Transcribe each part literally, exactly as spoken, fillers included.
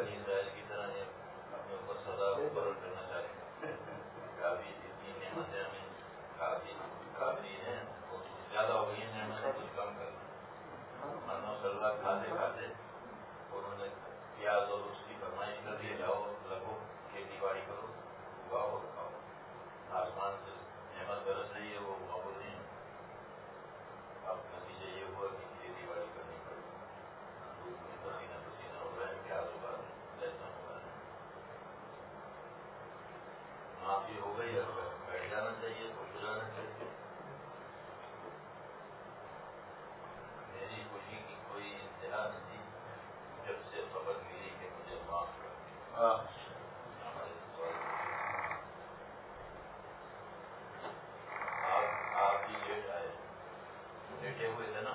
بنی اسرائیل کی طرح یہ اپنے اوپر سزا مقرر کرنا چاہتے ہیں. کافی اتنی نعمتیں ہمیں کافی کافی ہیں، زیادہ ہو گئی ہیں نعمتیں، کچھ کم کر دی. منو سلوا کھاتے کھاتے انہوں نے پیاز اور اس کی فرمائش کر دی، جاؤ لگو کھیتی باڑی کرو، اگاؤ کھاؤ. آسمان سے نعمت برس رہی ہے، وہ معقول نہیں. اب نتیجہ یہ ہوا کہ کھیتی باڑی کرنی پڑی، دھوپ میں پسینہ پسینہ ہو رہا ہے، پیاز اگا رہے ہیں، لہسن اگا رہے ہیں. معافی ہو گئی، اب بیٹھ جانا چاہیے، خوش ہو جانا چاہیے. میری خوشی کی کوئی انتہا نہیں تھی جب سے خبر ملی کہ مجھے معاف کر. آپ آپ بھی لیٹ آئے، لیٹے ہوئے تھے نا،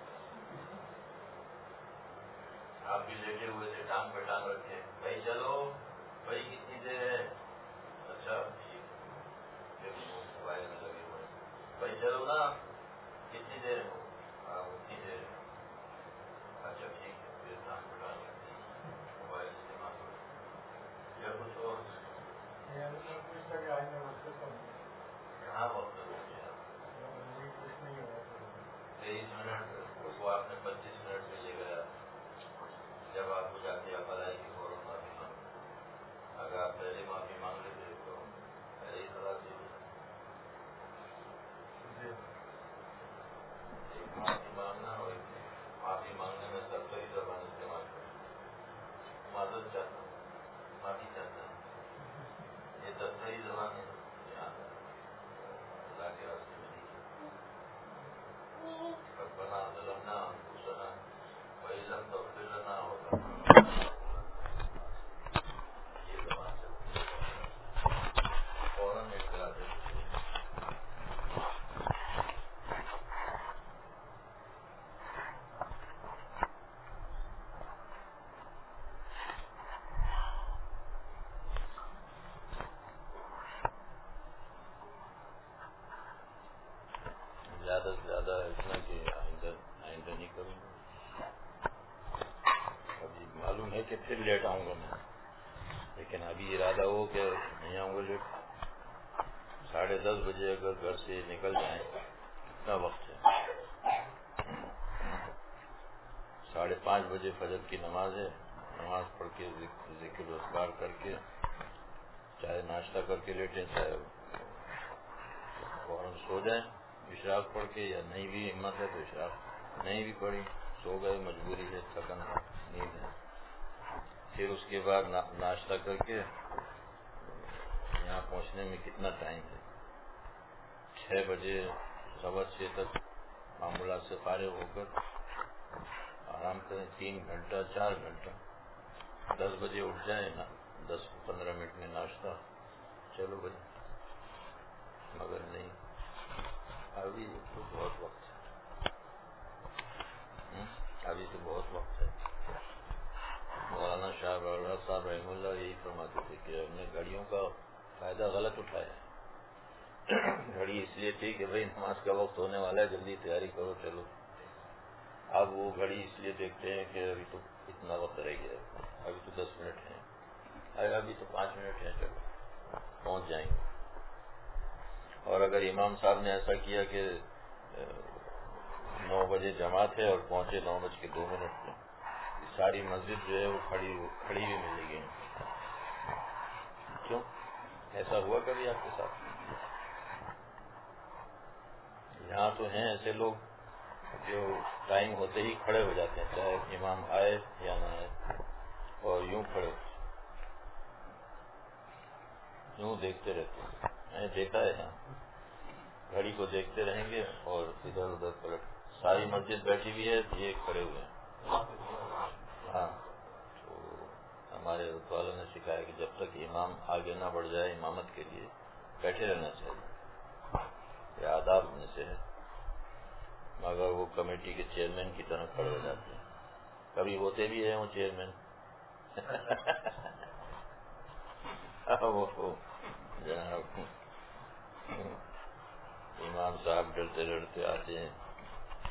آپ بھی لیٹے ہوئے تھے، ٹانگ پہ ٹانگ رکھے. بھائی چلو، بھائی کتنی دیر ہے؟ اچھا ٹھیک، موبائل میں لگے ہوئے. بھائی چلو نا، کتنی دیر ہو؟ ہاں اتنی دیر. اچھا ٹھیک ہے، پھر ٹانگ پہ ٹانگ رکھتے موبائل استعمال کرتے. یا کچھ اور کہاں وقت ہو گیا؟ تیئیس منٹ وہ آپ نے پچیس منٹ میں لے گیا. جب آپ کو جاتی عقل آئی کہ فوراً معافی مانگ، اگر آپ پہلے معافی مانگ لیتے تو پہلے ہی خراب دے دیا. ایک معافی مانگنا اور ایک معافی مانگنے میں سرسری زبان استعمال کرنا. معذرت چاہتا ہوں، معافی چاہتا ہوں، یہ سرسری زبان ہے. اللہ کے راستے میں نہیں. ربنا ظلمنا انفسنا وإن لم تغفر لنا وترحمنا، یہ زبان فوراً اعتراض ہے. زیادہ سے زیادہ اتنا کہ آئندہ آئندہ نہیں کروں گا. ابھی معلوم ہے کہ پھر لیٹ آؤں گا میں، لیکن ابھی ارادہ ہو کہ نہیں آؤں گا لیٹ. ساڑھے دس بجے اگر گھر سے نکل جائیں، کتنا وقت ہے؟ ساڑھے پانچ بجے فجر کی نماز ہے. نماز پڑھ کے ذکر و اذکار کر کے چاہے ناشتہ کر کے لیٹیں، چاہے فوراً سو جائیں اشراق پڑھ کے، یا نہیں بھی ہمت ہے تو اشراق نہیں بھی پڑھی، سو گئے، مجبوری ہے، تھکن ہے، نیند ہے. پھر اس کے بعد ناشتہ کر کے یہاں پہنچنے میں کتنا ٹائم ہے؟ چھ بجے سوا چھ تک معمولات سے فارغ ہو کر آرام کریں، تین گھنٹہ چار گھنٹہ. دس بجے اٹھ جائیں نا، دس پندرہ منٹ میں ناشتہ، چلو بھائی. مگر نہیں، ابھی تو بہت وقت ہے، ابھی تو بہت وقت ہے. مولانا شاہ اللہ صاحب رحمہ اللہ یہی فرماتے تھے کہ ہم نے گھڑیوں کا فائدہ غلط اٹھایا. گھڑی اس لیے تھی کہ بھائی نماز کا وقت ہونے والا ہے، جلدی تیاری کرو چلو. اب وہ گھڑی اس لیے دیکھتے ہیں کہ ابھی تو اتنا وقت رہ گیا، ابھی تو دس منٹ ہیں، ابھی تو پانچ منٹ ہیں، چلو پہنچ جائیں گے. اور اگر امام صاحب نے ایسا کیا کہ نو بجے جماعت ہے اور پہنچے نو بج کے دو منٹ میں، ساری مسجد جو ہے وہ کھڑی کھڑی ہوئی ملے گی. کیوں ایسا ہوا کبھی آپ کے ساتھ؟ یہاں تو ہیں ایسے لوگ جو ٹائم ہوتے ہی کھڑے ہو جاتے ہیں، چاہے امام آئے یا نہ آئے، اور یوں کھڑے یوں دیکھتے رہتے ہیں. میں نے دیکھا ہے یہاں گھڑی کو دیکھتے رہیں گے اور ادھر ادھر پلٹ. ساری مسجد بیٹھی ہوئی ہے، یہ کھڑے ہوئے ہیں. ہاں، تو ہمارے حضرت والوں نے سکھایا کہ جب تک امام آگے نہ بڑھ جائے امامت کے لیے بیٹھے رہنا چاہیے، یہ آداب میں سے ہے. مگر وہ کمیٹی کے چیئرمین کی طرح کھڑے ہو جاتے ہیں. کبھی ہوتے بھی ہیں وہ چیئرمین. وہ جناب امام صاحب ڈرتے ڈرتے آتے ہیں.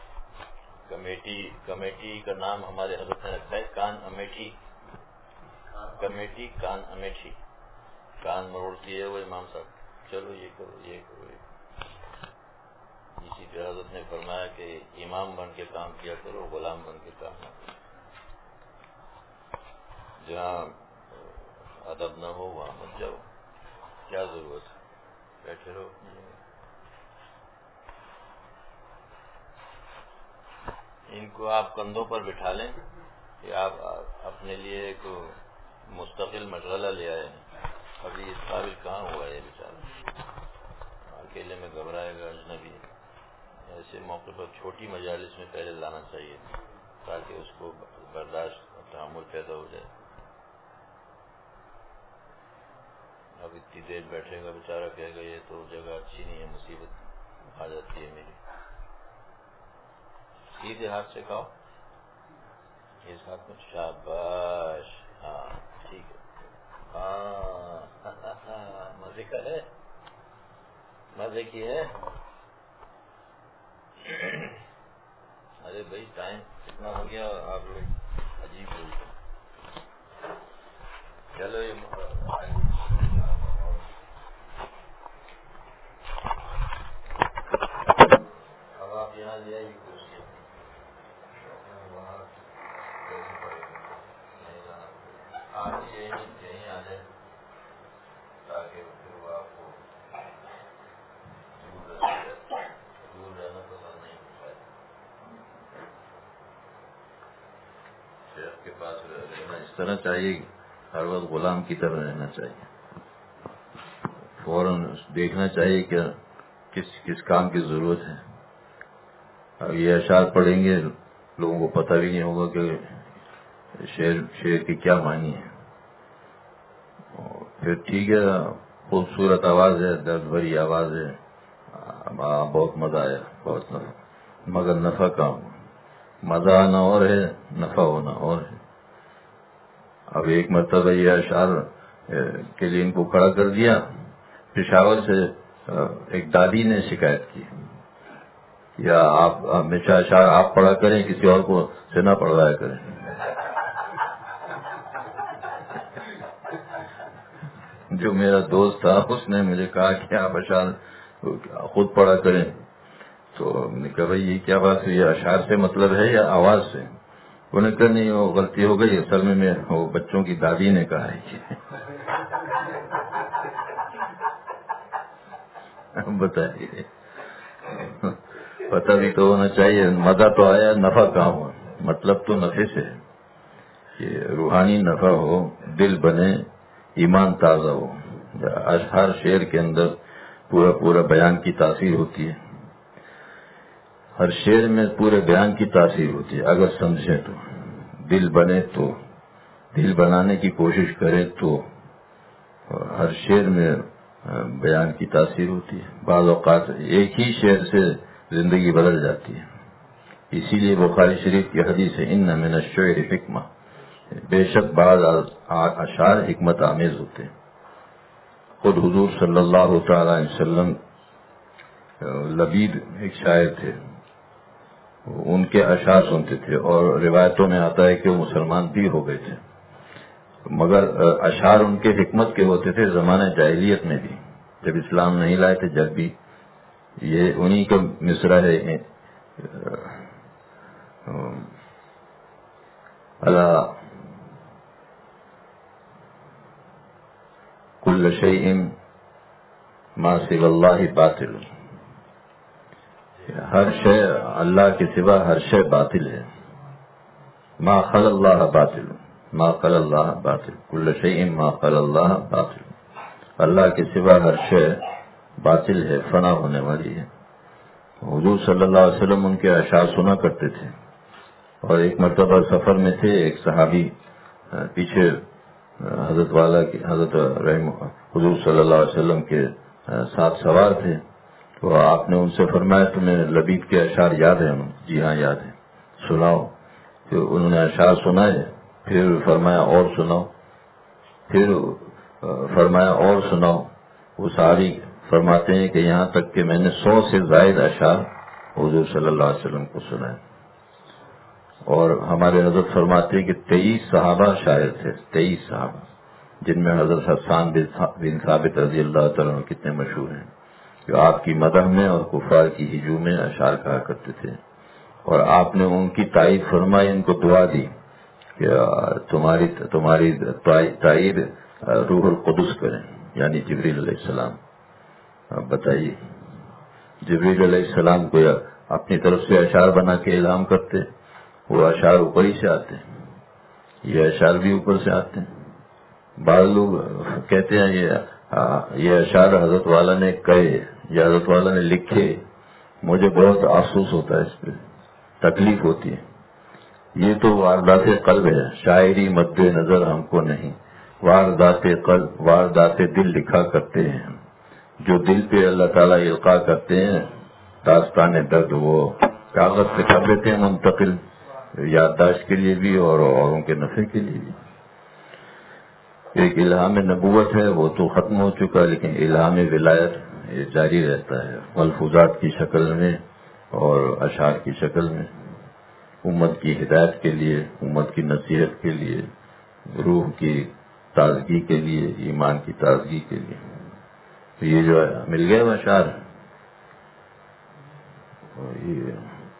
کمیٹی کمیٹی کا نام ہمارے حضرت نے رکھا ہے کان امیٹھی. کمیٹی کان امیٹھی کان مروڑتی ہے وہ امام صاحب، چلو یہ کرو یہ کرو یہ کرو۔ اسی پہ حضرت نے فرمایا کہ امام بن کے کام کیا کرو، غلام بن کے کام نہ کرو۔ جہاں ادب نہ ہو وہاں مت جاؤ، کیا ضرورت ہے، بیٹھے رہو اپنی جگہ۔ ان کو آپ کندھوں پر بٹھا لیں کہ آپ اپنے لیے ایک مستقل مشغلہ لے آئے ہیں۔ ابھی اس قابل کہاں ہوا ہے بیچارہ، اکیلے میں گھبرائے گا، اجنبی۔ ایسے موقع پر چھوٹی مجالس میں پہلے لانا چاہیے تاکہ اس کو برداشت اور تحمل پیدا ہو جائے۔ اب اتنی دیر بیٹھے گا بیچارہ، کہے گا یہ تو جگہ اچھی نہیں ہے، مصیبت آ جاتی ہے میری۔ سیدھے ہاتھ سے کھاؤ، اس ہاتھ میں، شاباش، ہاں ٹھیک ہے، ہاں مزے کا ہے، مزے کی ہے۔ ارے بھائی ٹائم کتنا ہو گیا، آپ لوگ عجیب بولتے ہیں۔ چلو یہ اب آپ یہاں لے آئیے کرسی، وہاں کیسے پڑے گا، نہیں جانا پڑے گا، آپ یہیں یہیں آ جائیں تاکہ پھر وہ آپ کو دور دور رہنا پسند نہیں ہوتا ہے۔ شیخ کے پاس رہنا اس طرح چاہیے، ہر وقت غلام کی طرح رہنا چاہیے، فوراً دیکھنا چاہیے کہ کس کس کام کی ضرورت ہے۔ اب یہ اشعار پڑھیں گے لوگوں کو پتہ بھی نہیں ہوگا کہ شعر شعر کی کیا معنی ہے۔ پھر ٹھیک ہے، خوبصورت آواز ہے، درد بھری آواز ہے، بہت مزہ آیا، بہت نفع، مگر نفع کام، مزہ آنا اور ہے، نفع ہونا اور ہے۔ اب ایک مرتبہ یہ اشعار کے لیے ان کو کھڑا کر دیا، پشاور سے ایک دادی نے شکایت کی، یا آپ ہمیشہ اشعار آپ پڑھا کریں، کسی اور کو سے نہ پڑھوایا کریں۔ جو میرا دوست تھا اس نے مجھے کہا کہ آپ اشعار خود پڑھا کریں، تو میں نے کہا بھائی یہ کیا بات ہے، یہ اشعار سے مطلب ہے یا آواز سے؟ انہوں نے کہا نہیں وہ غلطی ہو گئی، اصل میں میں وہ بچوں کی دادی نے کہا ہے کہ بتائیے، پتہ بھی تو ہونا چاہیے، مزہ تو آیا، نفع کہاں ہوا؟ مطلب تو نفع سے ہے کہ روحانی نفع ہو، دل بنے، ایمان تازہ ہو۔ ہر شعر کے اندر پورا پورا بیان کی تاثیر ہوتی ہے، ہر شعر میں پورے بیان کی تاثیر ہوتی ہے، اگر سمجھیں تو، دل بنے تو، دل بنانے کی کوشش کریں تو ہر شعر میں بیان کی تاثیر ہوتی ہے۔ بعض اوقات ایک ہی شعر سے زندگی بدل جاتی ہے، اسی لیے بخاری شریف کی حدیث ہے ان من الشعر حکمہ، بے شک بعض اشعار حکمت آمیز ہوتے ہیں۔ خود حضور صلی اللہ تعالی علیہ وسلم، لبید ایک شاعر تھے، ان کے اشعار سنتے تھے، اور روایتوں میں آتا ہے کہ وہ مسلمان بھی ہو گئے تھے، مگر اشعار ان کے حکمت کے ہوتے تھے زمانہ جاہلیت میں بھی، جب اسلام نہیں لائے تھے جب بھی۔ یہ انہی کا مصرع ہے، الا کل شیء ما سوى اللہ باطل، ہر شے اللہ کے سوا ہر شے باطل ہے، ما خلا اللہ باطل، ما خلا اللہ باطل، کل شیء ما خلا اللہ باطل، اللہ کے سوا ہر شے باطل ہے، فنا ہونے والی ہے۔ حضور صلی اللہ علیہ وسلم ان کے اشعار سنا کرتے تھے، اور ایک مرتبہ سفر میں تھے، ایک صحابی پیچھے حضرت والا کی حضرت رحم حضور صلی اللہ علیہ وسلم کے ساتھ سوار تھے، تو آپ نے ان سے فرمایا تمہیں لبید کے اشعار یاد ہیں؟ جی ہاں یاد ہیں، سناؤ۔ پھر انہوں نے اشعار سنائے، پھر فرمایا اور سناؤ، پھر فرمایا اور سناؤ۔ وہ صحابی فرماتے ہیں کہ یہاں تک کہ میں نے سو سے زائد اشعار حضور صلی اللہ علیہ وسلم کو سنائے۔ اور ہمارے حضرت فرماتے ہیں کہ تیئیس صحابہ شاعر تھے، تیئیس صحابہ، جن میں حضرت حسان بن ثابت رضی اللہ تعالیٰ عنہ کتنے مشہور ہیں، جو آپ کی مدح میں اور کفار کی ہجو میں اشعار کہا کرتے تھے، اور آپ نے ان کی تائید فرمائی، ان کو دعا دی کہ تمہاری تمہاری تائید روح القدس کریں، یعنی جبریل علیہ السلام۔ اب بتائیے، جبریل علیہ السلام کو اپنی طرف سے اشعار بنا کے الہام کرتے، وہ اشعار اوپر ہی سے آتے ہیں، یہ اشعار بھی اوپر سے آتے ہیں۔ بعض لوگ کہتے ہیں یہ یہ اشعار حضرت والا نے کہے یا حضرت والا نے لکھے، مجھے بہت افسوس ہوتا ہے، اس پہ تکلیف ہوتی ہے۔ یہ تو واردات قلب ہے، شاعری مد نظر ہم کو نہیں، واردات قلب واردات دل لکھا کرتے ہیں، جو دل پہ اللہ تعالیٰ القاء کرتے ہیں داستان درد، وہ کاغذ پہ کر دیتے ہیں منتقل، یادداشت کے لیے بھی اور اوروں کے نفع کے لیے بھی۔ ایک الہام نبوت ہے، وہ تو ختم ہو چکا، لیکن الہام ولایت یہ جاری رہتا ہے، ملفوظات کی شکل میں اور اشعار کی شکل میں، امت کی ہدایت کے لیے، امت کی نصیحت کے لیے، روح کی تازگی کے لیے، ایمان کی تازگی کے لیے۔ تو یہ جو ہے مل گئے اشعار، یہ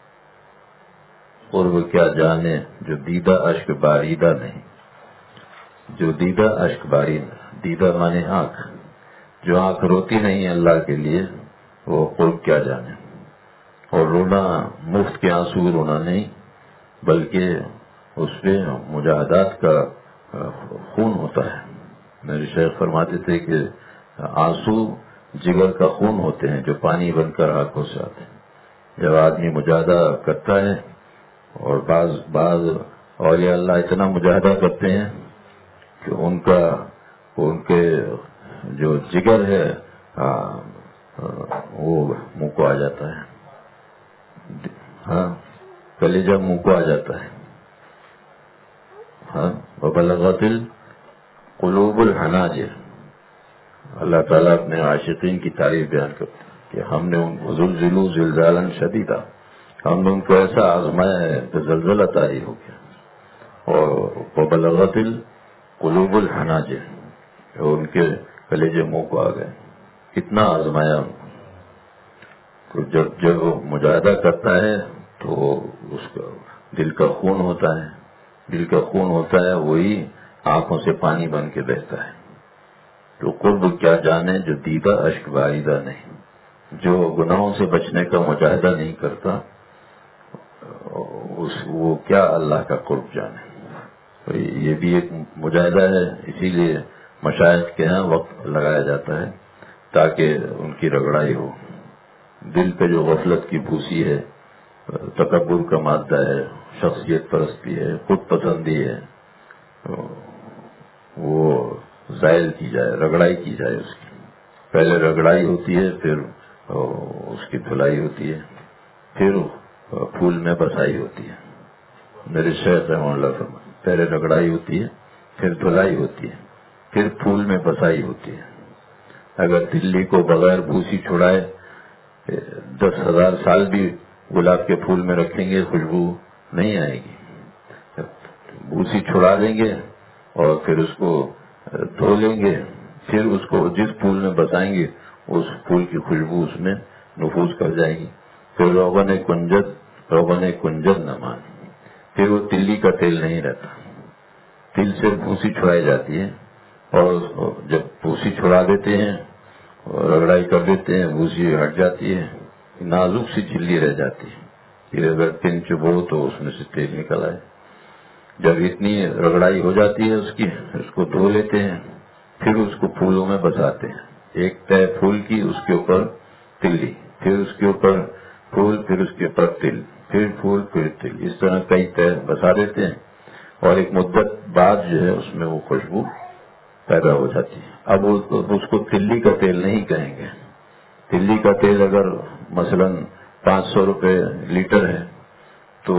قرب کیا جانے جو دیدہ اشک باریدہ نہیں، جو دیدہ اشک باری، دیدہ مانے آنکھ، جو آنکھ روتی نہیں اللہ کے لیے، وہ قرب کیا جانے۔ اور رونا مفت کے آنسو رونا نہیں، بلکہ اس پہ مجاہدات کا خون ہوتا ہے۔ میرے شیخ فرماتے تھے کہ آنسو جگر کا خون ہوتے ہیں جو پانی بن کر آنکھوں سے آتے ہیں۔ جب آدمی مجاہدہ کرتا ہے، اور بعض بعض اولیاء اللہ اتنا مجاہدہ کرتے ہیں کہ ان کا ان کے جو جگر ہے وہ منہ کو آ جاتا ہے، ہاں کلیجہ منہ کو آ جاتا ہے، ہاں وبلغت القلوب الحناجر۔ اللہ تعالیٰ اپنے عاشقین کی تعریف بیان کرتے ہیں کہ ہم نے ان کو زلزلوا زلزالا شدیدا، ہم نے ان کو ایسا آزمایا ہے کہ زلزلہ طاری ہو گیا۔ اور وبلغت القلوب الحناجر، ان کے کلیجے منہ کو آ گئے، کتنا آزمایا ان کو۔ جب جب وہ مجاہدہ کرتا ہے تو اس کا دل کا خون ہوتا ہے، دل کا خون ہوتا ہے، وہی آنکھوں سے پانی بن کے بہتا ہے۔ تو قرب کیا جانے جو دیدہ اشک باریدہ نہیں، جو گناہوں سے بچنے کا مجاہدہ نہیں کرتا، اس وہ کیا اللہ کا قرب جانے۔ تو یہ بھی ایک مجاہدہ ہے، اسی لیے مشائخ کے ہاں وقت لگایا جاتا ہے تاکہ ان کی رگڑائی ہو۔ دل پہ جو غفلت کی بھوسی ہے، تکبر کا مادہ ہے، شخصیت پرستی ہے، خود پسندی ہے، وہ زائل کی جائے، رگڑائی کی جائے اس کی۔ پہلے رگڑائی ہوتی ہے، پھر اس کی دھلائی ہوتی ہے، پھر پھول میں بسائی ہوتی ہے۔ میرے شیخ رحمہ اللہ فرماتے ہیں پہلے رگڑائی ہوتی ہے، پھر دھلائی ہوتی ہے، پھر پھول میں بسائی ہوتی ہے۔ اگر دلی کو بغیر بھوسی چھڑائے دس ہزار سال بھی گلاب کے پھول میں رکھیں گے، خوشبو نہیں آئے گی۔ بھوسی چھڑا دیں گے اور پھر اس کو دھو لیں گے، پھر اس کو جس پھول میں بسائیں گے اس پھول کی خوشبو اس میں نفوذ کر جائے گی۔ پھر روغن کنجد روغن کنجد نہ مان، پھر وہ تلی کا تیل نہیں رہتا۔ تل سے بھوسی چھڑائی جاتی ہے، اور جب بھوسی چھڑا دیتے ہیں رگڑائی کر دیتے ہیں، بھوسی ہٹ جاتی ہے، نازک سی جھلی رہ جاتی ہے۔ پھر اگر تین چبو تو اس میں سے تیل نکل آئے۔ جب اتنی رگڑائی ہو جاتی ہے اس کی، اس کو دھو لیتے ہیں، پھر اس کو پھولوں میں بساتے ہیں۔ ایک تہ پھول کی، اس کے اوپر تلی، پھر اس کے اوپر پھول، پھر اس کے اوپر تل، پھر پھول، پھر تل، اس طرح کئی تہ بسا دیتے ہیں، اور ایک مدت بعد جو ہے اس میں وہ خوشبو پیدا ہو جاتی ہے۔ اب اس کو تلی کا تیل نہیں کہیں گے۔ تلی کا تیل اگر مثلاً پانچ سو روپے لیٹر ہے تو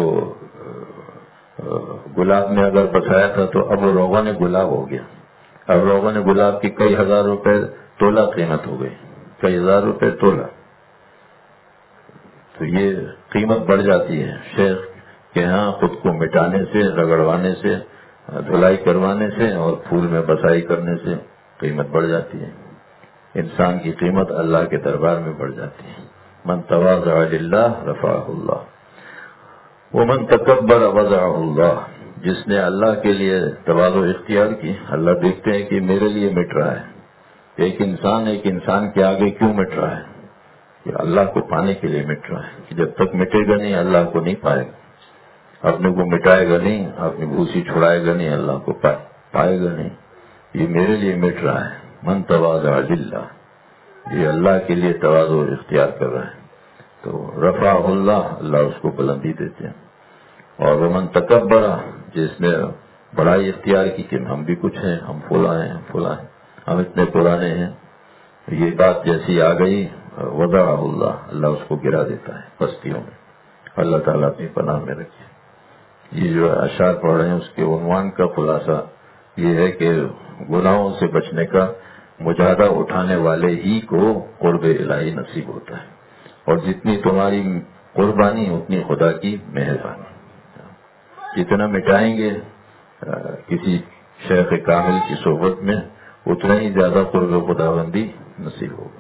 گلاب میں اگر بسایا تھا تو اب وہ روغن گلاب ہو گیا۔ اب روغن گلاب کی کئی ہزار روپے تولہ قیمت ہو گئی، کئی ہزار روپے تولہ۔ تو یہ قیمت بڑھ جاتی ہے۔ شیخ کہ ہاں خود کو مٹانے سے، رگڑوانے سے، دھلائی کروانے سے اور پھول میں بسائی کرنے سے قیمت بڑھ جاتی ہے. انسان کی قیمت اللہ کے دربار میں بڑھ جاتی ہے. من تواضع للہ رفعہ اللہ ومن تکبر وضعہ اللہ. جس نے اللہ کے لیے تواضع اختیار کی، اللہ دیکھتے ہیں کہ میرے لیے مٹ رہا ہے. ایک انسان ایک انسان کے آگے کیوں مٹ رہا ہے؟ کہ اللہ کو پانے کے لیے مٹ رہا ہے. کہ جب تک مٹے گا نہیں اللہ کو نہیں پائے گا، اپنے کو مٹائے گا نہیں، اپنی بھوسی چھڑائے گا نہیں، اللہ کو پائے پائے گا نہیں. یہ میرے لیے مٹ رہا ہے. من تواضع للہ، یہ اللہ کے لیے تواضع اختیار کر رہا ہے تو رفعہ اللہ، اللہ اس کو بلندی دیتے ہیں. اور ومن تکبر، جس نے بڑائی اختیار کی کہ ہم بھی کچھ ہیں، ہم فلاں ہیں، ہم فلاں ہیں، ہم اتنے پرانے ہیں، یہ بات جیسی آ گئی وضعہ اللہ، اللہ اس کو گرا دیتا ہے پستیوں میں. اللہ تعالیٰ اپنی پناہ میں رکھے. یہ جو اشعار پڑھ رہے ہیں اس کے عنوان کا خلاصہ یہ ہے کہ گناہوں سے بچنے کا مجاہدہ اٹھانے والے ہی کو قرب الہی نصیب ہوتا ہے، اور جتنی تمہاری قربانی اتنی خدا کی مہربانی. جتنا مٹائیں گے کسی شیخ کامل کی صحبت میں اتنا ہی زیادہ قرب خداوندی نصیب ہوگا.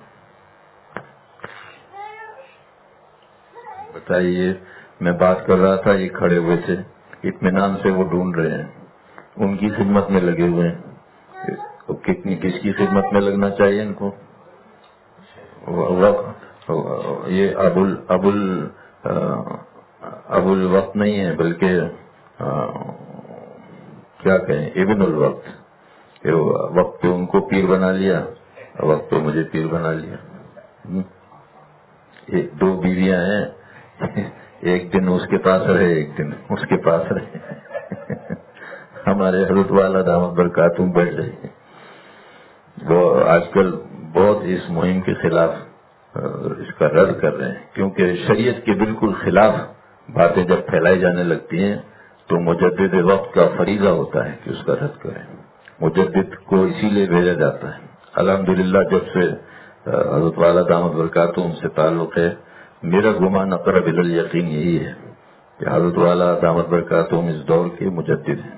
بتائیے، میں بات کر رہا تھا، یہ کھڑے ہوئے تھے، اطمینان سے وہ ڈھونڈ رہے ہیں، ان کی خدمت میں لگے ہوئے ہیں. کتنی کس کی خدمت میں لگنا چاہیے ان کو؟ یہ ابو ابو ابو الوقت نہیں ہے بلکہ کیا کہیں ابن الوقت. وقت پہ ان کو پیر بنا لیا، وقت پہ مجھے پیر بنا لیا. ایک دو بیویاں ہیں، ایک دن اس کے پاس رہے، ایک دن اس کے پاس رہے. ہمارے حضرت والا دامت برکاتہم بیٹھ رہے ہیں. وہ آج کل بہت اس مہم کے خلاف اس کا رد کر رہے ہیں، کیونکہ شریعت کے بالکل خلاف باتیں جب پھیلائی جانے لگتی ہیں تو مجدد وقت کا فریضہ ہوتا ہے کہ اس کا رد کریں. مجدد کو اسی لیے بھیجا جاتا ہے. الحمدللہ جب سے حضرت والا دامت برکاتہم سے تعلق ہے، میرا گمان اقرب الی الیقین یہی ہے کہ حضرت والا دامت برکاتہم اس دور کے مجدد ہیں.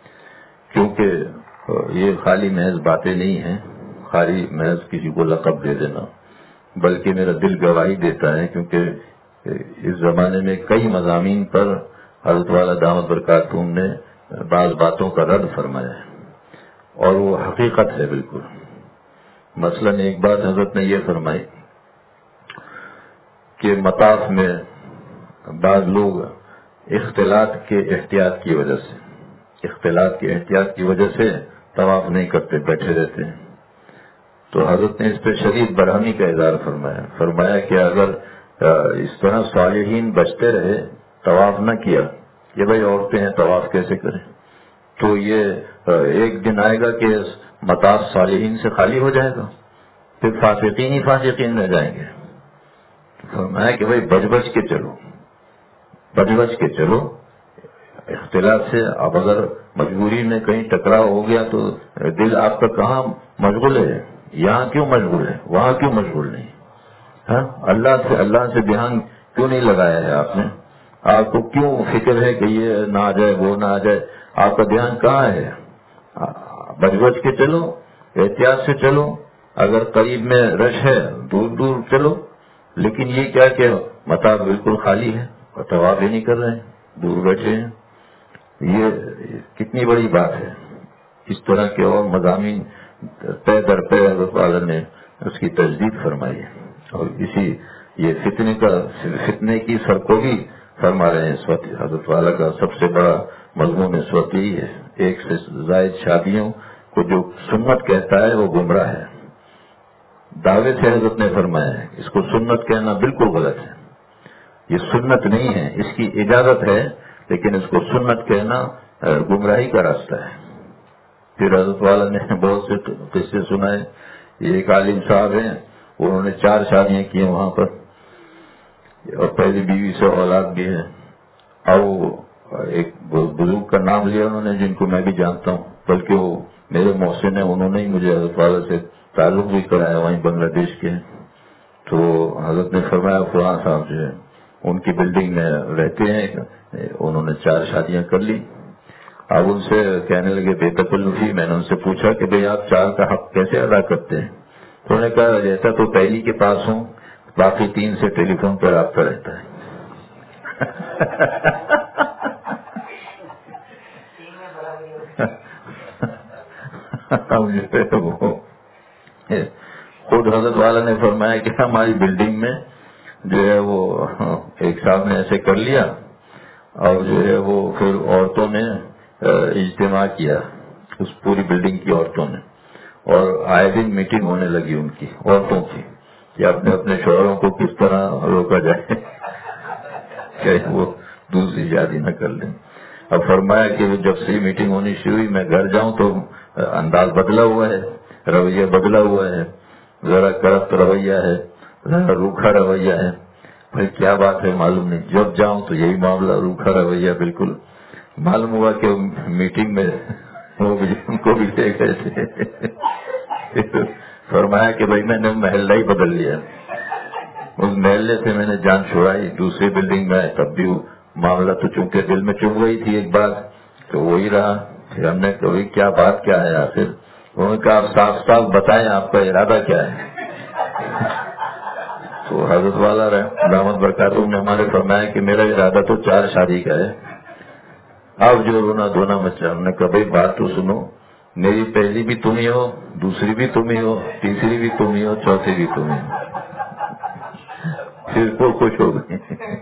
کیونکہ یہ خالی محض باتیں نہیں ہیں، خالی محض کسی کو لقب دے دینا، بلکہ میرا دل گواہی دیتا ہے کیونکہ اس زمانے میں کئی مضامین پر حضرت والا دامت برکاتہم نے بعض باتوں کا رد فرمایا ہے اور وہ حقیقت ہے بالکل. مثلا ایک بات حضرت نے یہ فرمائی کہ مطاف میں بعض لوگ اختلاط کے احتیاط کی وجہ سے اختلاط کے احتیاط کی وجہ سے طواف نہیں کرتے، بیٹھے رہتے ہیں. تو حضرت نے اس پہ شدید برہمی کا اظہار فرمایا فرمایا کہ اگر اس طرح صالحین بچتے رہے، طواف نہ کیا، یہ بھائی عورتیں ہیں طواف کیسے کریں؟ تو یہ ایک دن آئے گا کہ مطاف صالحین سے خالی ہو جائے گا، پھر فاسقین ہی فاسقین رہ جائیں گے. فرمایا کہ بھائی بچ بچ کے چلو، بچ بچ کے چلو اختلاف سے. اب اگر مجبوری میں کہیں ٹکراؤ ہو گیا تو دل آپ کا کہاں مشغول ہے؟ یہاں کیوں مشغول ہے، وہاں کیوں مشغول نہیں؟ ہاں، اللہ سے اللہ سے دھیان کیوں نہیں لگایا ہے آپ نے؟ آپ کو کیوں فکر ہے کہ یہ نہ آ جائے وہ نہ آ جائے؟ آپ کا دھیان کہاں ہے؟ بچ بچ کے چلو، احتیاط سے چلو. اگر قریب میں رش ہے دور دور چلو، لیکن یہ کیا کہ مطاف بالکل خالی ہے اور طواف ہی نہیں کر رہے ہیں، دور بیٹھے ہیں. یہ کتنی بڑی بات ہے. اس طرح کے اور مضامین پے در پے حضرت والا نے اس کی تجدید فرمائی ہے. اور اسی یہ فتنے کا فتنے کی سرکوبی فرما رہے ہیں اس وقت. حضرت والا کا سب سے بڑا مضمون اس وقت یہی ہے، ایک سے زائد شادیوں کو جو سنت کہتا ہے وہ گمراہ ہے. دعوے سے حضرت نے فرمایا ہے اس کو سنت کہنا بالکل غلط ہے. یہ سنت نہیں ہے، اس کی اجازت ہے، لیکن اس کو سنت کہنا گمراہی کا راستہ ہے. پھر حضرت والا نے بہت سے قصے سنائے. یہ ایک عالم صاحب ہیں، انہوں نے چار شادیاں کی ہیں وہاں پر، اور پہلی بیوی سے اولاد بھی ہے. اور ایک بزرگ کا نام لیا انہوں نے جن کو میں بھی جانتا ہوں، بلکہ وہ میرے محسن ہیں، انہوں نے ہی مجھے حضرت والا سے تعلق بھی کرایا، وہیں بنگلہ دیش کے. تو حضرت نے فرمایا فلاں صاحب جو ہے ان کی بلڈنگ میں رہتے ہیں. انہوں نے چار شادیاں کر لی. اب ان سے کہنے لگے بے تکلفی. میں نے ان سے پوچھا کہ بھئی آپ چار کا حق کیسے ادا کرتے ہیں؟ انہوں نے کہا جیسا تو پہلی کے پاس ہوں، باقی تین سے ٹیلی فون پر رابطہ رہتا ہے. خود حضرت والا نے فرمایا کہ ہماری بلڈنگ میں جو ہے وہ ایک صاحب نے ایسے کر لیا اور جو ہے وہ پھر عورتوں نے اجتماع کیا، اس پوری بلڈنگ کی عورتوں نے، اور آئے دن میٹنگ ہونے لگی ان کی عورتوں کی کہ اپنے اپنے شوہروں کو کس طرح روکا جائے کہ وہ دوسری شادی نہ کر لیں. اب فرمایا کہ جب سے میٹنگ ہونی شروع ہوئی میں گھر جاؤں تو انداز بدلا ہوا ہے، رویہ بدلا ہوا ہے، ذرا کرپٹ رویہ ہے، ذرا روکھا رویہ ہے. بھائی کیا بات ہے معلوم نہیں. جب جاؤں تو یہی معاملہ، روکھا رویہ بالکل. معلوم ہوا کہ میٹنگ میں وہ بھی ان کو بھی لے گئے تھے. فرمایا کہ بھائی میں نے محلہ ہی بدل لیا. اس محلے سے میں نے جان چھڑائی، دوسری بلڈنگ میں تب بھی معاملہ تو چونکہ دل میں چبھ گئی تھی ایک بات، تو وہی رہا. پھر ہم نے کہا کیا بات کیا ہے آخر؟ انہوں نے کہا آپ صاف صاف بتائیں آپ کا ارادہ کیا ہے. تو حضرت والا دامت برکاتہ نے ہمارے فرمایا کہ میرا ارادہ تو چار شادی کا ہے. اب جو رونا دھونا مچا. ہم نے کہا بھائی بات تو سنو، میری پہلی بھی تم ہی ہو، دوسری بھی تم ہی ہو، تیسری بھی تم ہی ہو، چوتھی بھی تم ہی ہو. پھر وہ خوش ہو گئی.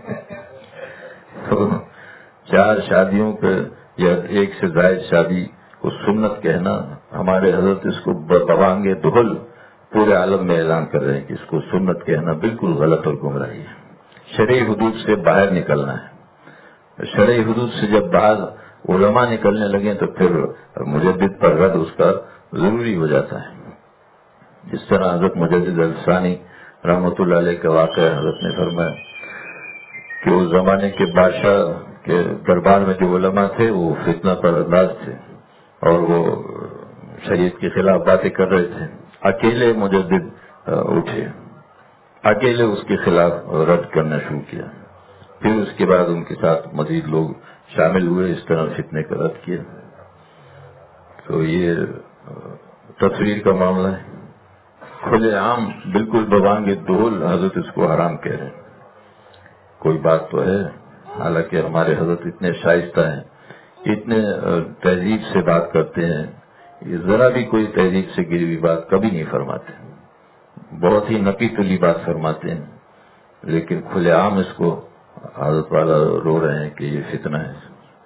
تو چار شادیوں کے یا ایک سے زائد شادی کو سنت کہنا، ہمارے حضرت اس کو بوانگے دہل پورے عالم میں اعلان کر رہے ہیں کہ اس کو سنت کہنا بالکل غلط اور گمراہی ہے. شرعی حدود سے باہر نکلنا ہے. شرعی حدود سے جب بعض علماء نکلنے لگے تو پھر مجدد پر رد اس کا ضروری ہو جاتا ہے. جس طرح حضرت مجدد الثانی رحمۃ اللہ علیہ کا واقعہ حضرت نے فرمایا کہ اس زمانے کے بادشاہ کے دربار میں جو علماء تھے وہ فتنہ پر انداز تھے اور وہ شریعت کے خلاف باتیں کر رہے تھے. اکیلے مجدد اٹھے، اکیلے اس کے خلاف رد کرنا شروع کیا. پھر اس کے بعد ان کے ساتھ مزید لوگ شامل ہوئے، اس طرح فتنے کا رد کیا. تو یہ تصویر کا معاملہ ہے. کھلے عام بالکل بوانگے دہل حضرت اس کو حرام کہہ رہے ہیں. کوئی بات تو ہے، حالانکہ ہمارے حضرت اتنے شائستہ ہیں، اتنے تہذیب سے بات کرتے ہیں، یہ ذرا بھی کوئی تہذیب سے گری ہوئی بات کبھی نہیں فرماتے. بہت ہی نپی تلی بات فرماتے ہیں، لیکن کھلے عام اس کو حضرت والا رو رہے ہیں کہ یہ فتنہ ہے.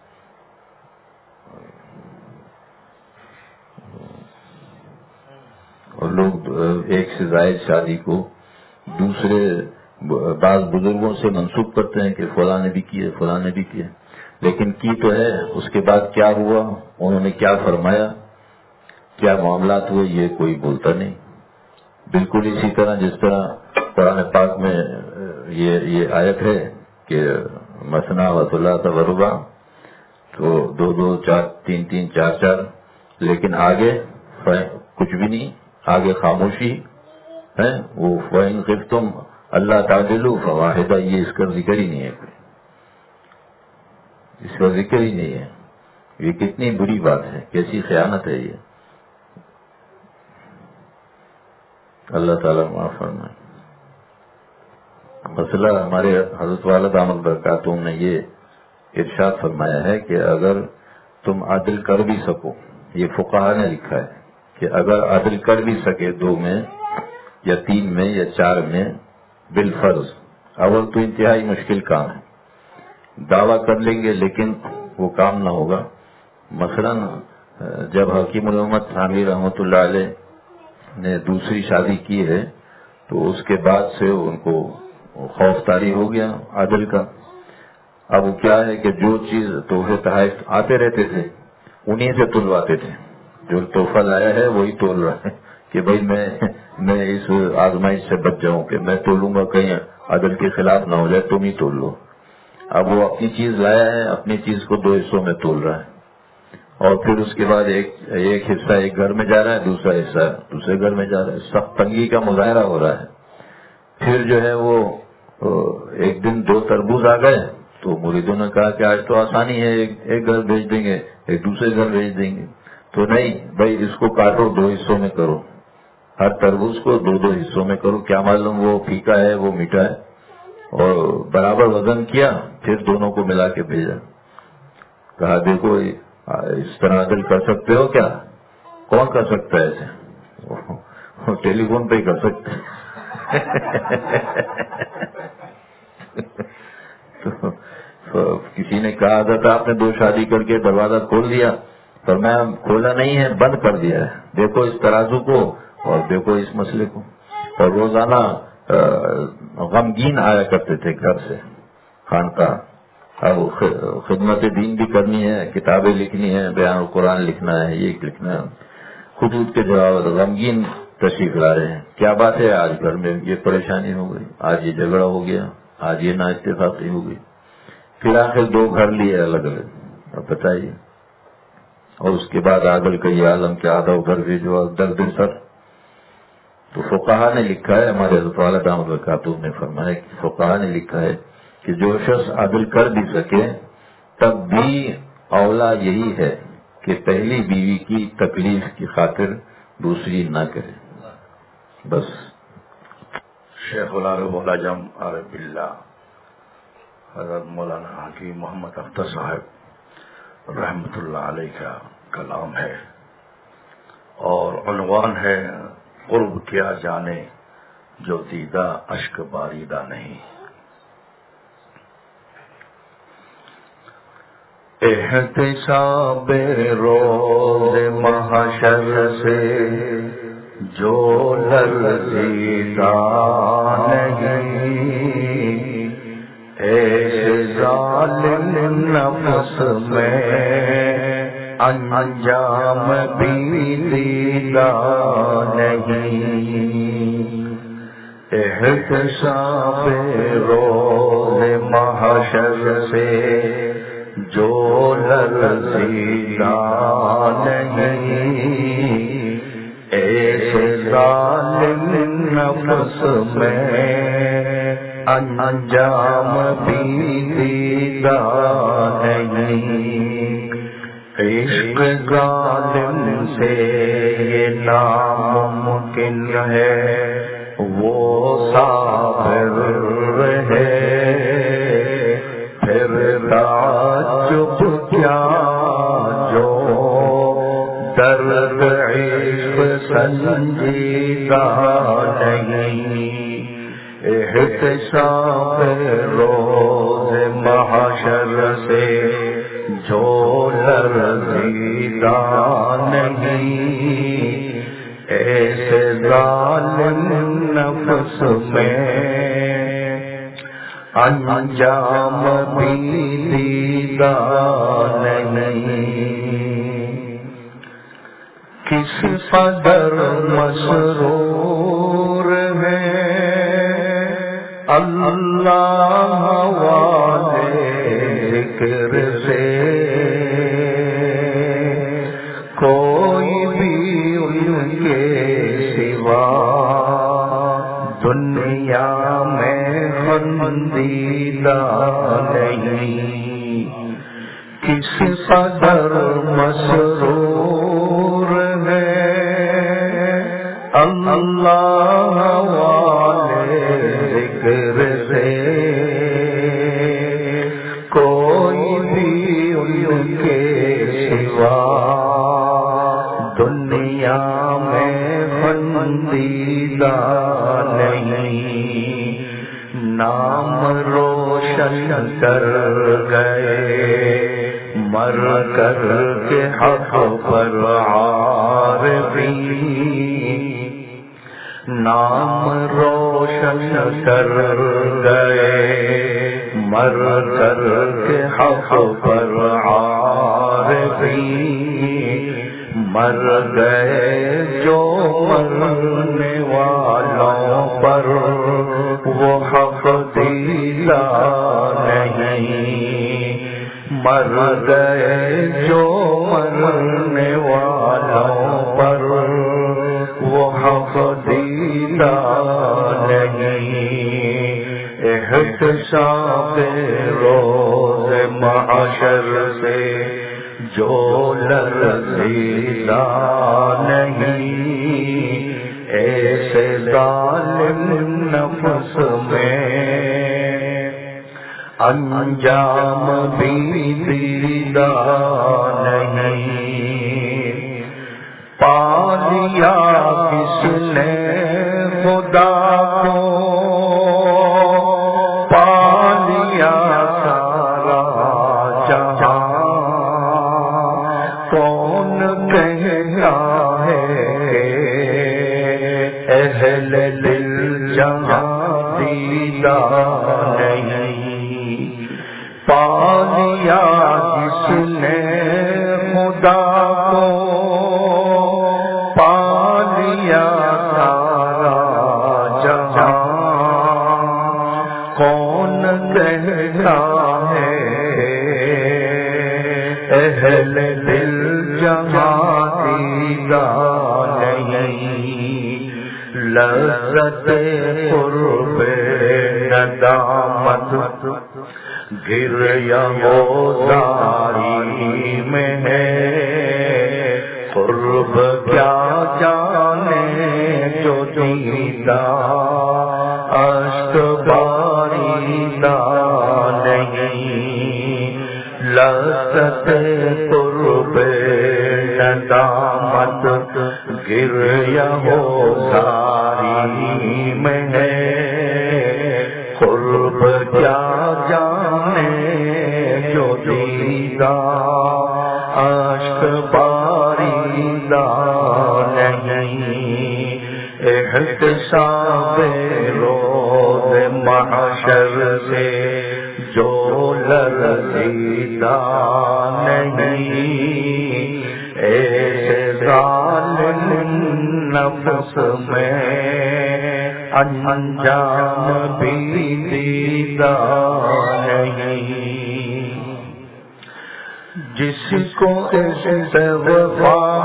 اور لوگ ایک سے زائد شادی کو دوسرے بعض بزرگوں سے منسوب کرتے ہیں کہ فلاں نے بھی کیے، فلاں نے بھی کیے، لیکن کی تو ہے. اس کے بعد کیا ہوا، انہوں نے کیا فرمایا، کیا معاملات ہوئے، یہ کوئی بولتا نہیں. بالکل اسی طرح جس طرح قرآن پاک میں یہ یہ آیت ہے کہ مثنا و ثلاث و رباع، تو دو دو چار تین تین چار چار، لیکن آگے کچھ بھی نہیں، آگے خاموشی ہے. وہ وَإِنْ خِفْتُمْ اللہ تعدلوا فواحدہ، یہ اس کا ذکر ہی نہیں ہے، کوئی اس کا ذکر ہی نہیں ہے. یہ کتنی بری بات ہے، کیسی خیانت ہے یہ. اللہ تعالیٰ معاف فرمائے. مسئلہ ہمارے حضرت والا دامت برکاتہم نے یہ ارشاد فرمایا ہے کہ اگر تم عدل کر بھی سکو، یہ فقہا نے لکھا ہے کہ اگر عدل کر بھی سکے دو میں یا تین میں یا چار میں بالفرض، اول تو انتہائی مشکل کام ہے، دعویٰ کر لیں گے لیکن وہ کام نہ ہوگا. مثلا جب حکیم الامت تھانوی رحمۃ اللہ علیہ نے دوسری شادی کی ہے تو اس کے بعد سے ان کو خوف طاری ہو گیا عدل کا. اب وہ کیا ہے کہ جو چیز تحفے تحائف آتے رہتے تھے انہیں سے تلواتے تھے. جو تحفہ لایا ہے وہی تول رہا ہے کہ بھائی میں میں اس آزمائش سے بچ جاؤں کہ میں تولوں گا کہیں عدل کے خلاف نہ ہو جائے، تم ہی تول لو. اب وہ اپنی چیز لایا ہے، اپنی چیز کو دو حصوں میں تول رہا ہے، اور پھر اس کے بعد ایک ایک حصہ ایک گھر میں جا رہا ہے، دوسرا حصہ دوسرے گھر میں جا رہا ہے. سخت تنگی کا مظاہرہ ہو رہا ہے. پھر جو ہے وہ ایک دن دو تربوز آ گئے تو مریدوں نے کہا کہ آج تو آسانی ہے، ایک گھر بھیج دیں گے، ایک دوسرے گھر بھیج دیں گے. تو نہیں بھائی، اس کو کاٹو، دو حصوں میں کرو، ہر تربوز کو دو دو حصوں میں کرو. کیا معلوم وہ پھیکا ہے وہ میٹھا ہے. اور برابر وزن کیا، پھر دونوں کو ملا کے بھیجا. کہا دیکھو اس طرح عدل کر سکتے ہو کیا؟ کون کر سکتا ہے ایسے؟ ٹیلی فون پہ ہی کر سکتے. تو کسی نے کہا تھا آپ نے دو شادی کر کے دروازہ کھول دیا، پر میں کھولا نہیں ہے، بند کر دیا ہے. دیکھو اس ترازو کو اور دیکھو اس مسئلے کو. اور روزانہ غمگین آیا کرتے تھے گھر سے خانقاہ. اب خدمت دین بھی کرنی ہے، کتابیں لکھنی ہے، بیان قرآن لکھنا ہے، یہ لکھنا ہے. خطوط کے جواب غمگین تشریف لا رہے ہیں. کیا بات ہے آج گھر میں یہ پریشانی ہو گئی، آج یہ جھگڑا ہو گیا، آج یہ نااتفاقی ہو گئی. پھر آخر دو گھر لیے الگ الگ. اب بتائیے. اور اس کے بعد آگل کا یہ عالم کے آدھا گھر بھیجو دس دن سر. تو فقہا نے لکھا ہے، ہمارے حضرت والا دامت برکاتہ نے فرمایا کہ فقہا نے لکھا ہے کہ جو شخص عدل کر بھی سکے تب بھی اولا یہی ہے کہ پہلی بیوی کی تکلیف کی خاطر دوسری نہ کرے. بس. شیخ العالم مولا جم عارف باللہ حضرت مولانا حکیم محمد اختر صاحب رحمۃ اللہ علیہ کا کلام ہے اور عنوان ہے قرب کیا جانے جو دیدہ اشک باریدہ نہیں. احتساب روز محشر سے جو لرزیدہ نہیں، ایسے ظالم نفس میں انجام بھی دیدہ نہیں. احتساب روز محشر سے جو لرزیدہ نہیں، ایسے ظالم نفس میں انجام بھی دیدہ نہیں. عشق ظالم سے یہ ناممکن ہے وہ صابر رہے، پھر تعجب کیا جو درد عشق سنجیدہ نہیں. احتساب روز محشر سے جو لرزیدہ نہیں، ایسے ظالم نفس میں انجام بھی دیدہ نہیں. کس قدر مسرور ہے اللہ والے ذکر سے، کوئی بھی ان کے سوا دنیا میں خندیدہ نہیں. کس قدر مسرور ہے اللہ والے ذکر سے، کوئی بھی ان کے سوا دنیا میں خندیدہ نہیں. نام روشن کر گئے مر کر کے حق پر عارفین، نام روشن کر گئے مر کر کے حق پر عارفین. مر گئے جو مرنے والوں پر وہ حق دیدہ نہیں. مر گئے جو مرنے والوں پر وہ حق دیدہ نہیں. احتساب روز محشر سے جو لرزیدہ نہیں، ایسے ظالم نفس میں انجام بھی دیدہ نہیں۔ پا لیا کس نے خدا کو، پا لیا سارا جہاں، کون کہتا ہے اہل دل جہاں دیدہ نہیں۔ پا لیا جس نے خدا کو، پا لیا سارا جہاں، کون کہتا ہے اہل دل جہاں دیدہ نہیں۔ لذت قرب ندامت گریہ زاری میں ہے، قرب کیا جانے جو دیدہ اشک باریدہ نہیں۔ لذت قرب ندامت گریہ زاری میں ہے، قرب کیا جانے جو دیدہ اشک باریدہ نہیں۔ احتساب روز محشر سے جو لرزیدہ نہیں، ایسے ظالم نفس میں انجام بھی دیدہ نہیں۔ جس کو استغفار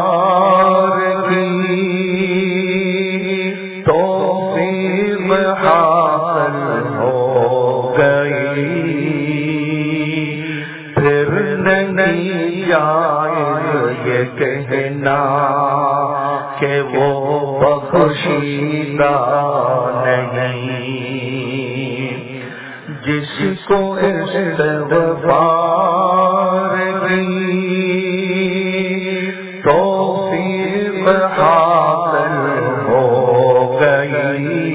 کی توفیق حاصل ہو گئی، پھر نہیں جائز یہ کہنا کہ وہ بخشیدہ نہیں۔ جس کو استغفار کی توفیق حاصل ہو گئی،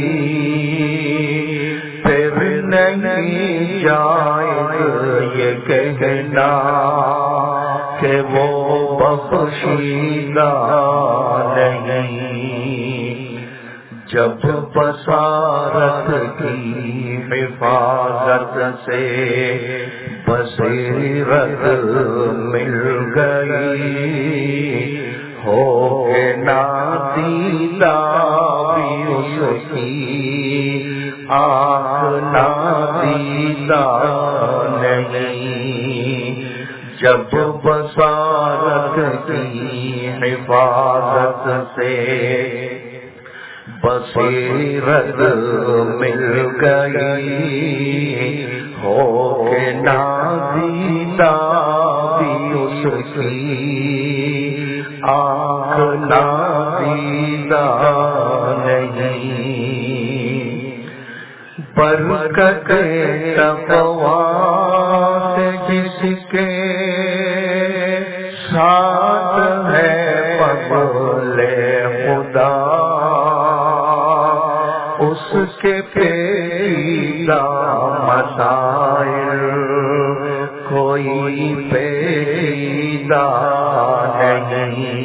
پھر نہیں جائز یہ کہنا کہ وہ بخشیدہ نہیں۔ جب بصارت کی حفاظت سے بصیرت مل گئی، ہو کے نادیدہ بھی اس کی آنکھ نادیدہ نہیں۔ جب بصارت کی حفاظت سے بصیرت مل گئی، ہو کے نادیدہ بھی اس کی آنکھ نادیدہ نہیں۔ برکت تقویٰ سے جس کے ساتھ ہے فضل خدا، اس کے پیچیدہ مسائل کوئی پیچیدہ نہیں۔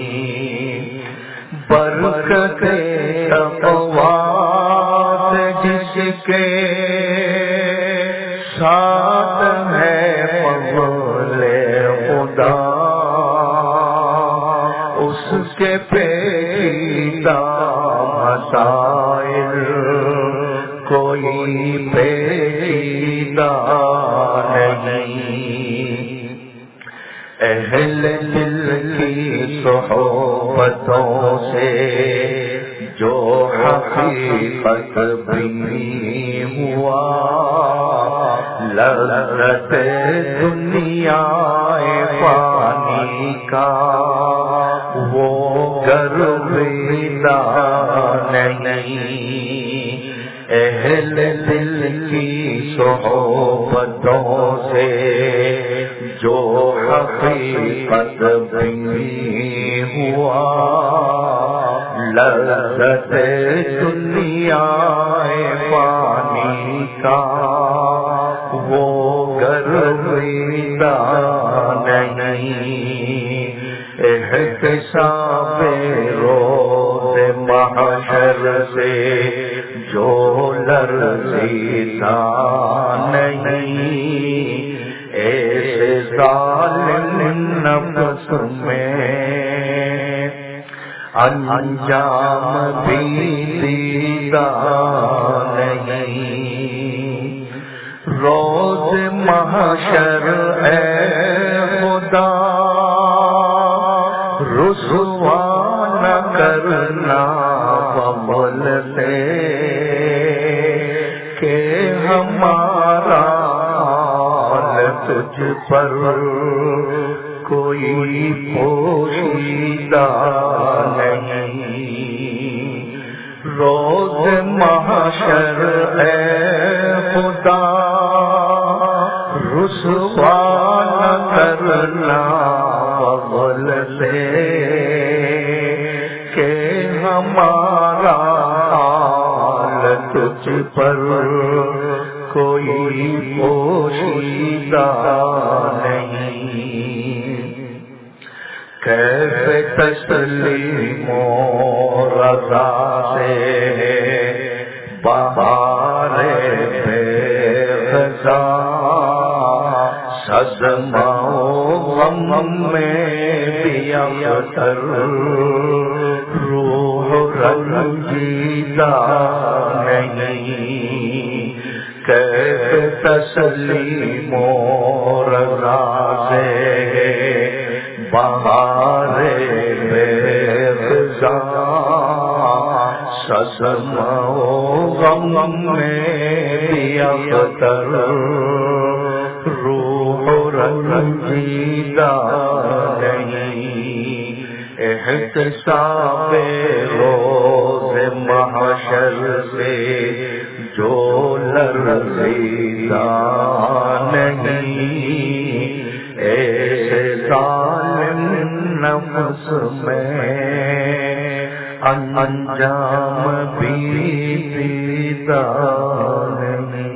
برکت تقویٰ سے جس کے ساتھ ہے فضل خدا، اس کے پیچیدہ مسائل کوئی پیچیدہ نہیں۔ اہل دل کی صحبتوں سے جو حقیقت بھی ہوا لذت دنیا فانی کا وہ گرویدہ نہیں اہل دل کی صحبتوں سے جو حقیقت بھی ہوا لذت دنیا پانی کا وہ گرویدہ نہیں احتساب روز محشر سے جو لرزیدہ نہیں ایسے ظالم نفس میں انجام بھی دیدہ نہیں روز محشر اے خدا رسوا نہ کرنا بمل سے کہ ہمارا تجھ پر کوئی پوشیدہ نہیں روز محشر اے خدا رسوا نہ کرنا بغل سے کہ ہمارا حال تجھ پر کوئی پوشیدہ نہیں کیسے تسلیم و رضا سے بہار بے خزاں صدمہ و غم میں بھی اختر روح رنجیدہ نہیں کیسے تسلیم و رضا سے بہار بے خزاں صدمہ و غم میں بھی اختر روح رنجیدہ نہیں احتساب روز محشر سے جو لرزیدہ نہیں ایسے ظالم نفس میں انجام بھی دیدہ نہیں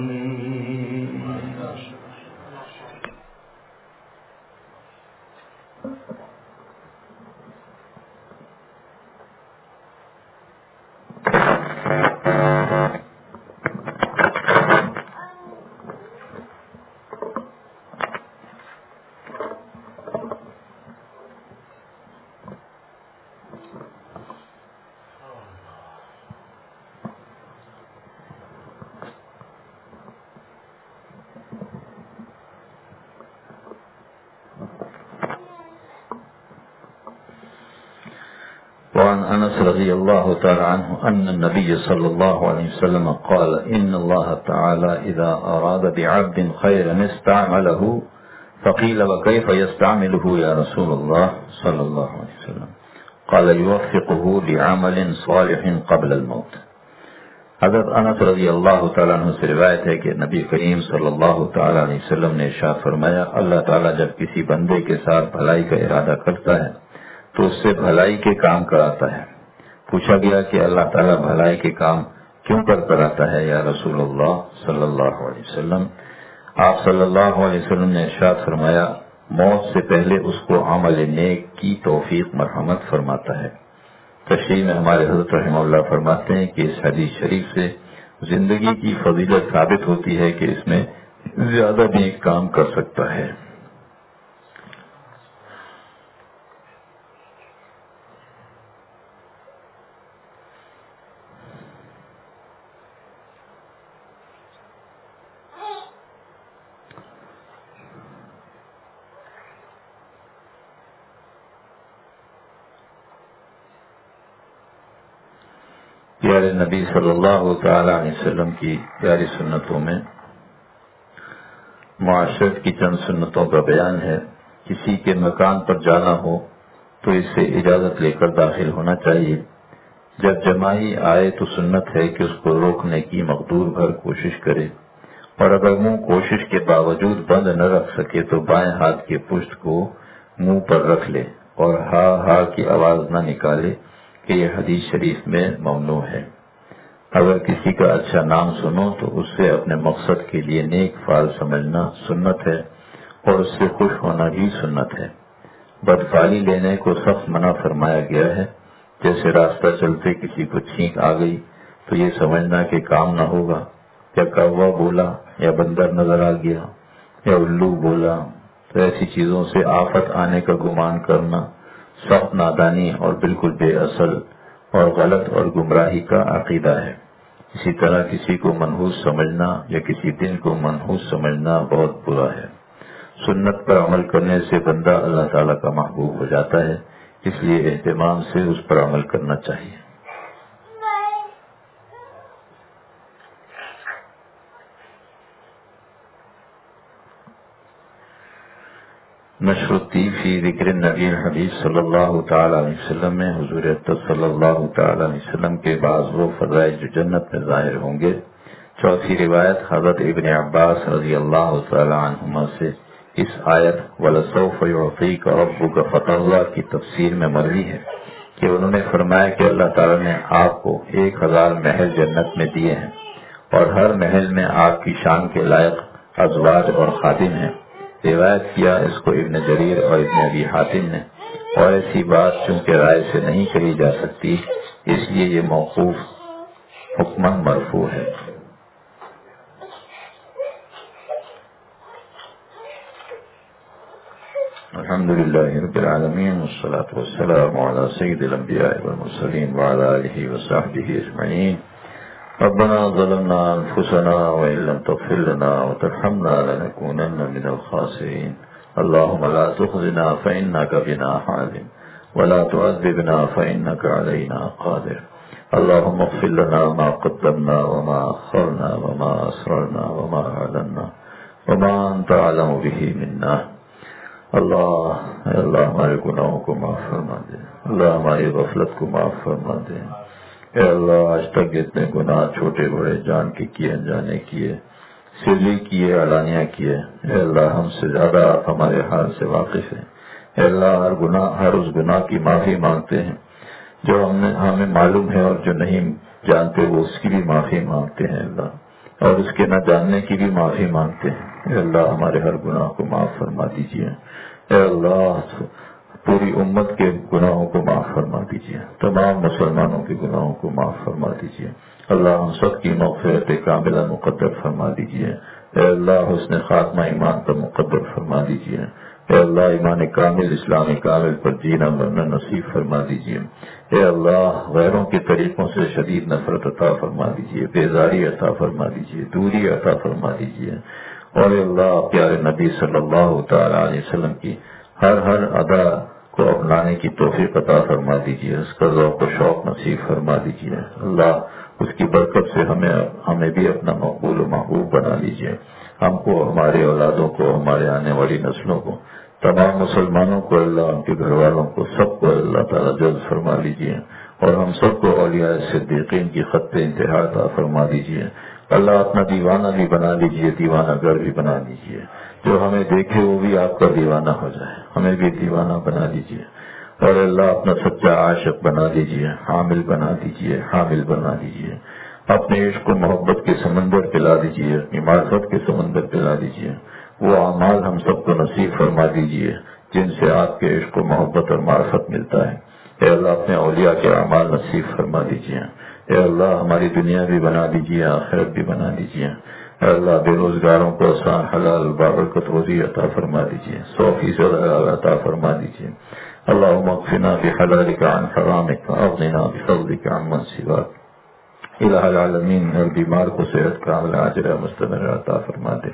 وعن انس رضی اللہ تعالی عنہ ان النبي صلی اللہ علیہ وسلم قال ان اللہ تعالی اذا اراد بعبد خيرا استعمله فقيل وكيف يستعمله يا رسول الله صلی اللہ علیہ وسلم قال يوفقه لعمل صالح قبل الموت. حضرت انس رضی اللہ تعالیٰ عنہ سے روایت ہے کہ نبی کریم صلی اللہ تعالیٰ علیہ وسلم نے ارشاد فرمایا اللہ تعالیٰ جب کسی بندے کے ساتھ بھلائی کا ارادہ کرتا ہے تو اس سے بھلائی کے کام کراتا ہے. پوچھا گیا کہ اللہ تعالیٰ بھلائی کے کام کیوں کر کراتا ہے یا رسول اللہ صلی اللہ علیہ وسلم؟ آپ صلی اللہ علیہ وسلم نے ارشاد فرمایا موت سے پہلے اس کو عمل نیک کی توفیق مرحمت فرماتا ہے. تشریح میں ہمارے حضرت رحمہ اللہ فرماتے ہیں کہ اس حدیث شریف سے زندگی کی فضیلت ثابت ہوتی ہے کہ اس میں زیادہ نیک کام کر سکتا ہے. پیارے نبی صلی اللہ تعالی علیہ وسلم کی پیاری سنتوں میں معاشرت کی چند سنتوں کا بیان ہے۔ کسی کے مکان پر جانا ہو تو اس سے اجازت لے کر داخل ہونا چاہیے۔ جب جماعی آئے تو سنت ہے کہ اس کو روکنے کی مقدور بھر کوشش کرے، اور اگر منہ کوشش کے باوجود بند نہ رکھ سکے تو بائیں ہاتھ کے پشت کو منہ پر رکھ لے اور ہا ہا کی آواز نہ نکالے کہ یہ حدیث شریف میں ممنوع ہے۔ اگر کسی کا اچھا نام سنو تو اس سے اپنے مقصد کے لیے نیک فعل سمجھنا سنت ہے، اور اس سے خوش ہونا بھی سنت ہے۔ بدفعلی لینے کو سخت منع فرمایا گیا ہے۔ جیسے راستہ چلتے کسی کو چھینک آ گئی تو یہ سمجھنا کہ کام نہ ہوگا، یا کوا بولا یا بندر نظر آ گیا یا الو بولا، تو ایسی چیزوں سے آفت آنے کا گمان کرنا سخت نادانی اور بالکل بے اصل اور غلط اور گمراہی کا عقیدہ ہے۔ اسی طرح کسی کو منحوس سمجھنا یا کسی دن کو منحوس سمجھنا بہت برا ہے۔ سنت پر عمل کرنے سے بندہ اللہ تعالیٰ کا محبوب ہو جاتا ہے، اس لیے اہتمام سے اس پر عمل کرنا چاہیے۔ نشر الطیب فی ذکر النبی الحبیب صلی اللہ تعالی علیہ وسلم میں حضور اقدس صلی اللہ تعالی علیہ وسلم کے بعض وہ فضائل جو جنت میں ظاہر ہوں گے۔ چوتھی روایت حضرت ابن عباس رضی اللہ تعالی عنہما سے اس آیت وَلَسَوْفَ يُعْطِيكَ رَبُّكَ فَتَرْضَىٰ کی تفسیر میں مروی ہے کہ انہوں نے فرمایا کہ اللہ تعالی نے آپ کو ایک ہزار محل جنت میں دیے ہیں، اور ہر محل میں آپ کی شان کے لائق ازواج اور خادم ہیں۔ روایت کیا اس کو ابن جریر اور ابن ابی حاتم نے، اور ایسی بات چونکہ رائے سے نہیں کہی جا سکتی اس لیے یہ موقوف حکماً مرفوع ہے۔ الحمد للہ رب العالمین والصلاة والسلام علی سید الانبیاء والمرسلین وعلی آلہ وصحبہ اجمعین۔ ربنا ظلمنا انفسنا وان لم تغفر لنا وترحمنا لنكونن من الخاسرين اللهم لا تخزنا فانك بنا حالم ولا تعذبنا فانك علينا قادر اللهم اغفر لنا ما قدمنا وما اخرنا وما اسررنا وما اعلنا وما انت اعلم به منا۔ اللہ اے اللہ ہمارے گناہوں کو معاف فرما دے، اللہ ہماری غفلت کو معاف فرما دے۔ اے اللہ آج تک جتنے گناہ چھوٹے بڑے جان کے کیے انجانے کیے، سری کیے علانیہ کیے، اے اللہ ہم سے زیادہ آپ ہمارے حال سے واقف ہیں۔ اے اللہ ہر گناہ ہر اس گناہ کی معافی مانگتے ہیں جو ہم نے ہمیں معلوم ہے، اور جو نہیں جانتے وہ اس کی بھی معافی مانگتے ہیں اللہ، اور اس کے نہ جاننے کی بھی معافی مانگتے ہیں۔ اے اللہ ہمارے ہر گناہ کو معاف فرما دیجیے۔ اے اللہ پوری امت کے گناہوں کو معاف فرما دیجیے، تمام مسلمانوں کے گناہوں کو معاف فرما دیجیے۔ اللہ ہم سب کی مغفرت کاملہ مقدر فرما دیجیے۔ اے اللہ حسن خاتمہ ایمان پر مقدر فرما دیجیے۔ اے اللہ ایمان کامل اسلام کامل پر جینا مرنا نصیب فرما دیجیے۔ اے اللہ غیروں کے طریقوں سے شدید نفرت عطا فرما دیجیے، بیزاری عطا فرما دیجیے، دوری عطا فرما دیجیے، اور اے اللہ پیارے نبی صلی اللہ تعالی علیہ وسلم کی ہر ہر ادا کو اپنانے کی توفیق عطا فرما دیجیے، اس کا ذوق و شوق نصیب فرما دیجیے۔ اللہ اس کی برکت سے ہمیں ہمیں بھی اپنا مقبول و محبوب بنا لیجیے، ہم کو، ہمارے اولادوں کو، ہمارے آنے والی نسلوں کو، تمام مسلمانوں کو، اللہ ان کے گھر والوں کو، سب کو اللہ تعالیٰ جلد فرما لیجیے، اور ہم سب کو اولیاء صدیقین کی خط انتہا عطا فرما دیجیے۔ اللہ اپنا دیوانہ بھی بنا لیجیے، دیوانہ گر بھی بنا لیجیے، جو ہمیں دیکھے وہ بھی آپ کا دیوانہ ہو جائے، ہمیں بھی دیوانہ بنا دیجیے، اور اللہ اپنا سچا عاشق بنا دیجیے، حامل بنا دیجیے، حامل بنا دیجیے، اپنے عشق و محبت کے سمندر پلا دیجیے، اپنی معرفت کے سمندر پلا دیجیے۔ وہ اعمال ہم سب کو نصیب فرما دیجیے جن سے آپ کے عشق و محبت اور معرفت ملتا ہے۔ اے اللہ اپنے اولیاء کے اعمال نصیب فرما دیجیے۔ اے اللہ ہماری دنیا بھی بنا دیجیے، آخرت بھی بنا دیجیے۔ اے اللہ بے روزگاروں کو آسان حلال بابرکت روزی عطا فرما دیجیے، سو فیصد حلال عطا فرما دیجیے۔ اللہم اکفنا بحلالک عن حرامک واغننا بفضلک عن من سواک۔ الہ العالمین ہر بیمار کو صحت کاملہ عاجلہ مستمرہ عطا فرما دے۔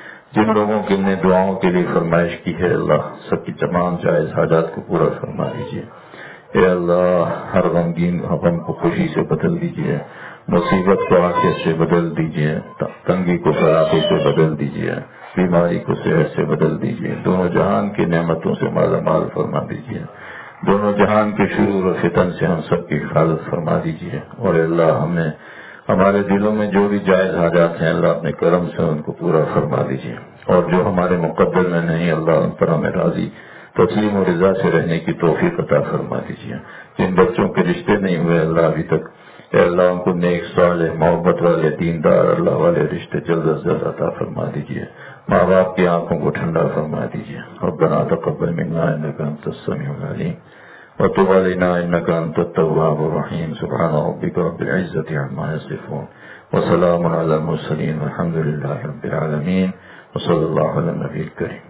جن لوگوں کے نے دعاؤں کے لیے فرمائش کی ہے اللہ سب کی تمام جائز حاجات کو پورا فرما دیجیے۔ اے اللہ ہر غمگین غم کو خوشی سے بدل دیجیے، مصیبت کو عافیت سے بدل دیجیے، تنگی کو فراخی سے بدل دیجیے، بیماری کو صحت سے بدل دیجیے، دونوں جہان کی نعمتوں سے مالا مال فرما دیجیے، دونوں جہان کے شرور و فتن سے ہم سب کی حفاظت فرما دیجیے، اور اللہ ہمیں ہمارے دلوں میں جو بھی جائز حاجات ہیں اللہ اپنے کرم سے ان کو پورا فرما دیجیے، اور جو ہمارے مقدر میں نہیں اللہ ان پر ہمیں راضی تسلیم و رضا سے رہنے کی توفیق عطا فرما دیجیے۔ جن بچوں کے رشتے نہیں ہوئے اللہ ابھی تک، اے اللہ ان کو نیک صالح محبت والے دیندار اللہ والے رشتے جلد از جلد عطا فرما دیجیے، ماں باپ کی آنکھوں کو ٹھنڈا فرما دیجیے۔ ربنا تقبل منا انک انت السمیع العلیم وتب علینا انک انت التواب الرحیم، سبحان ربک رب العزۃ عما یصفون وسلام علی المرسلین والحمد للہ رب العالمین وصلی اللہ علی النبی الکریم۔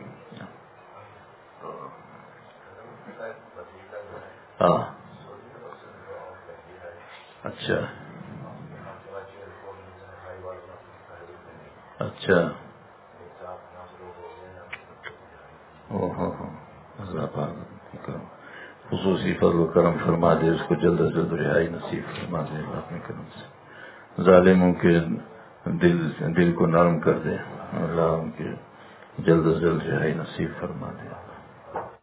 ہاں اچھا اچھا او ہو ہو اللہ پاک خصوصی فضل و کرم فرما دے، اس کو جلد از جلد رہائی نصیب فرما دے اپنے کرم سے، ظالموں کے دل دل کو نرم کر دے اللہ، ان کے جلد از جلد رہائی نصیب فرما دے۔